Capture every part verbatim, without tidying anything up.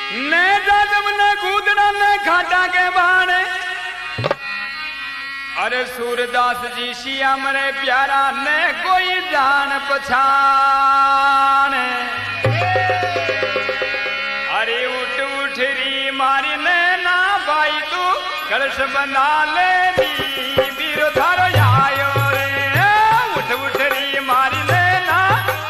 ने जादम ने कूदना ने खाटा के बाणे। अरे सूरदास जी सिया मरे प्यारा ने कोई जान पछाण। अरे उठ उठ री मारी ने ना भाई तू कलश बना ले री बीरो थारो आयो रे। उठ उठ री मारी ने ना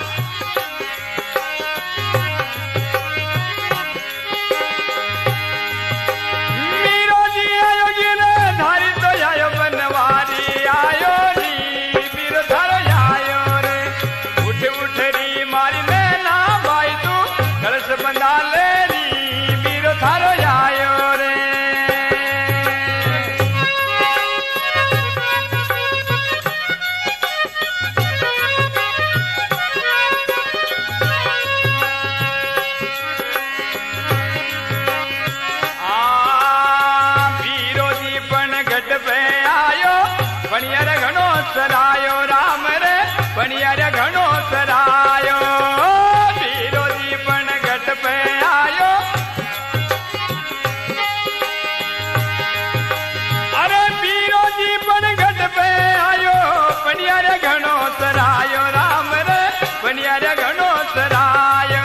मीरो जी आयो गिरे धारी तो आयो बनवारी आयो री बीरो थारो आयो रे। उठ उठ री मारी ने ना भाई तू कलश बना ले री बीरो थारो आयो रे। पणियार घणो सरायो राम रे पणियार घणो सरायो। बीरो जी पण घट पे आयो। अरे बीरो जी पण घट पे आयो पणियार घणो सरायो राम रे पणियार घणो सरायो।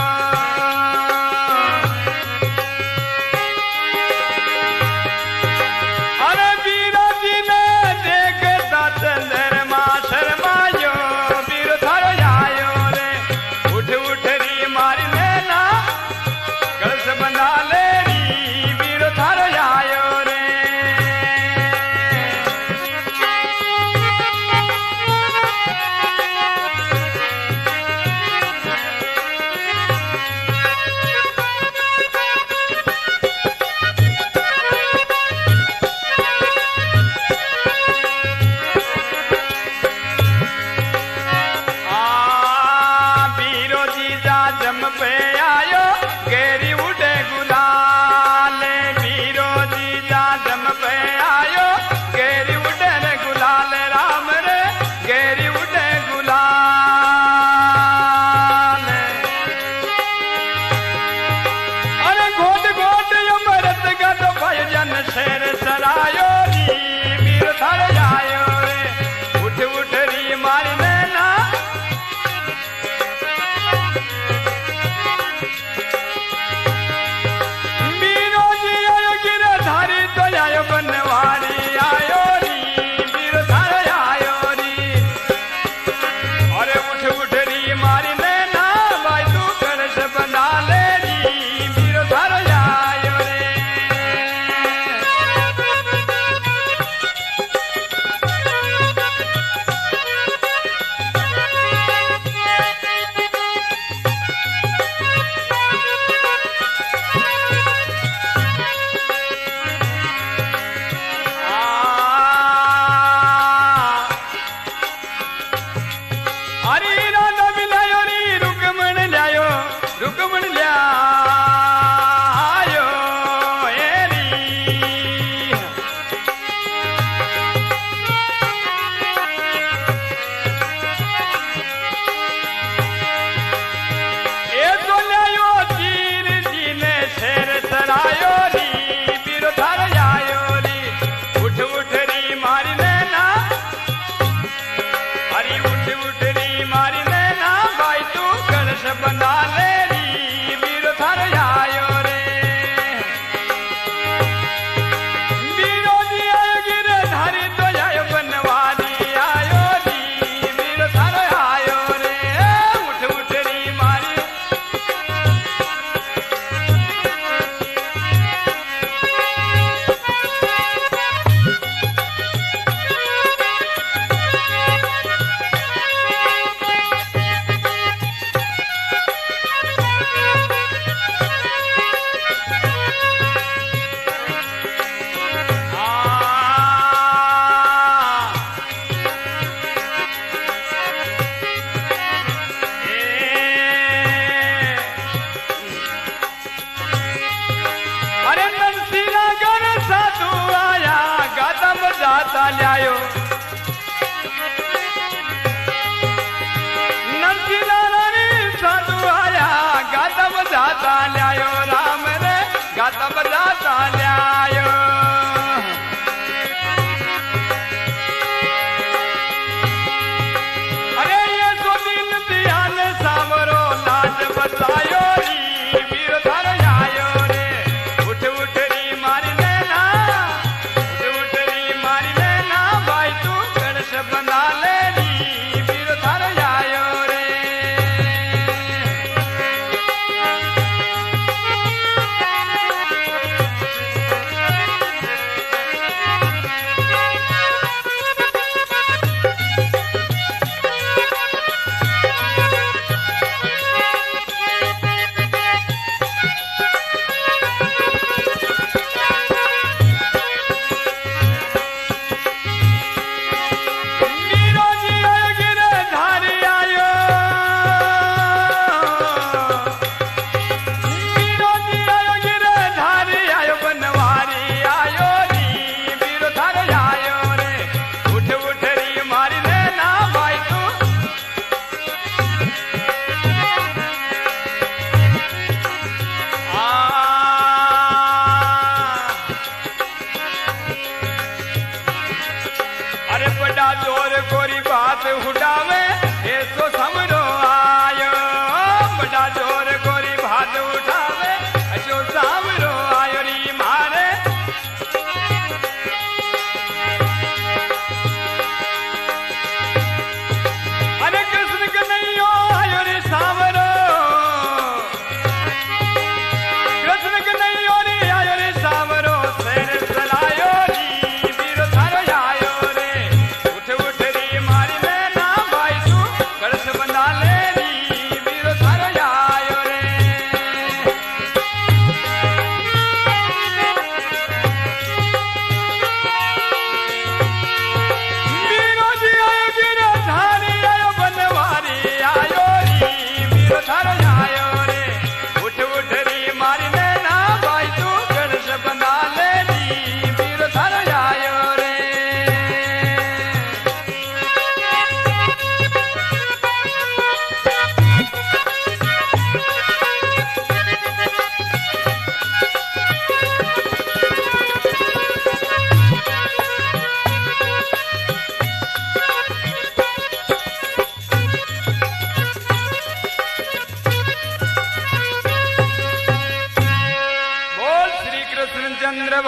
शेर सरायो री बीरो थारो आयो रे। उठ उठ री मारी नैना बीरो जी आयो गिरे धारी तो आयो बनवारी आयो री बीरो थारो आयो री। अरे उठ उठ री मारी नैना भाई तू कलश बना ले री बीरो थारो आयो रे। रुकमण ल्यायो एरी। ए तो ल्यायो चीर जी ने शेर सरायो री बीरो थारो आयो री। उठ उठ री मारी नैना अरे उठ उठ री मारी नैना भाई तू कलश बना ले बीरो थारो आयो रे। बीरो जी आयो गिरे धारी तो आयो बनवारी आयो री बीरो थारो आयो रे। उठ उठ री मारी जाता ल्यायो नंदी नारायणी साधु आया गाता बजाता ल्यायो राम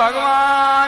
भगवान